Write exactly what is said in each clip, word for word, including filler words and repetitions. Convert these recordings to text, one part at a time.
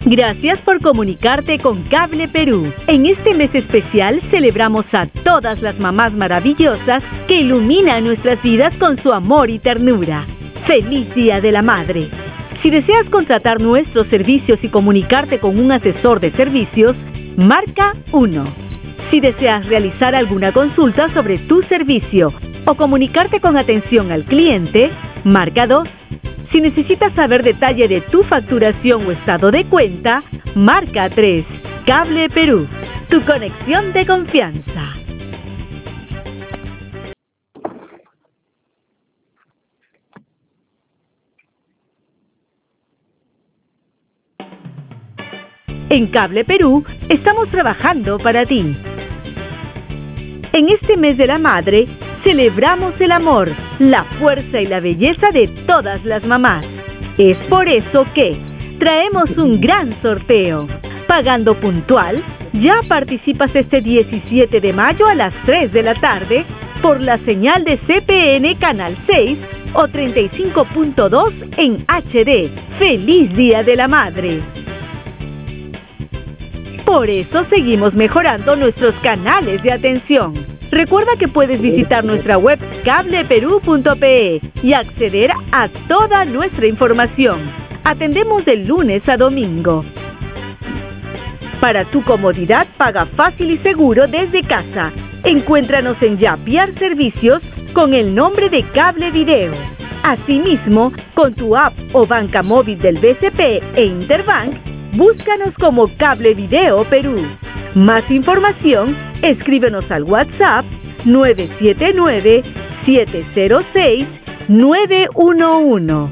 Gracias por comunicarte con Cable Perú. En este mes especial celebramos a todas las mamás maravillosas que iluminan nuestras vidas con su amor y ternura. ¡Feliz Día de la Madre! Si deseas contratar nuestros servicios y comunicarte con un asesor de servicios, marca uno. Si deseas realizar alguna consulta sobre tu servicio o comunicarte con atención al cliente, marca dos. Si necesitas saber detalle de tu facturación o estado de cuenta, marca tres. Cable Perú, tu conexión de confianza. En Cable Perú estamos trabajando para ti. En este mes de la madre, celebramos el amor, la fuerza y la belleza de todas las mamás. Es por eso que traemos un gran sorteo. Pagando puntual, ya participas este diecisiete de mayo a las tres de la tarde por la señal de C P N Canal seis o treinta y cinco punto dos en H D. ¡Feliz Día de la Madre! Por eso seguimos mejorando nuestros canales de atención. Recuerda que puedes visitar nuestra web cable perú punto pe y acceder a toda nuestra información. Atendemos de lunes a domingo. Para tu comodidad, paga fácil y seguro desde casa. Encuéntranos en Yapiar Servicios con el nombre de Cable Video. Asimismo, con tu app o banca móvil del B C P e Interbank, búscanos como Cable Video Perú. Más información, escríbenos al WhatsApp nueve siete nueve, siete cero seis, nueve uno uno.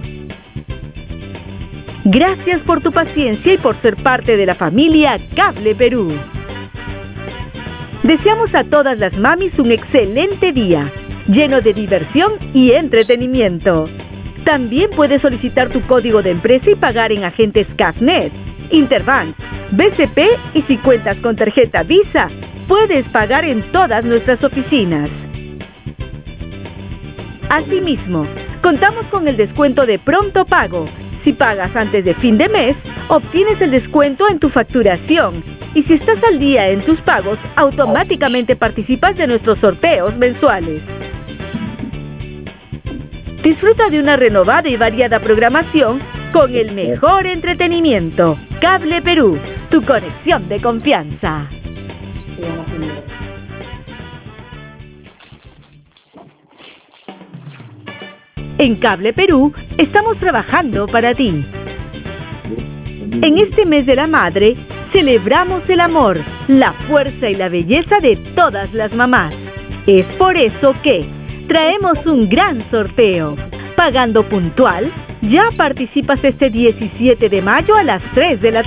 Gracias por tu paciencia y por ser parte de la familia Cable Perú. Deseamos a todas las mamis un excelente día, lleno de diversión y entretenimiento. También puedes solicitar tu código de empresa y pagar en agentes Cafnet, Interbank, B C P y si cuentas con tarjeta Visa, puedes pagar en todas nuestras oficinas. Asimismo, contamos con el descuento de pronto pago. Si pagas antes de fin de mes, obtienes el descuento en tu facturación. Y si estás al día en tus pagos, automáticamente participas de nuestros sorteos mensuales. Disfruta de una renovada y variada programación con el mejor entretenimiento. Cable Perú, tu conexión de confianza. En Cable Perú estamos trabajando para ti. En este mes de la madre, celebramos el amor, la fuerza y la belleza de todas las mamás. Es por eso que traemos un gran sorteo. Pagando puntual, ya participas este diecisiete de mayo a las tres de la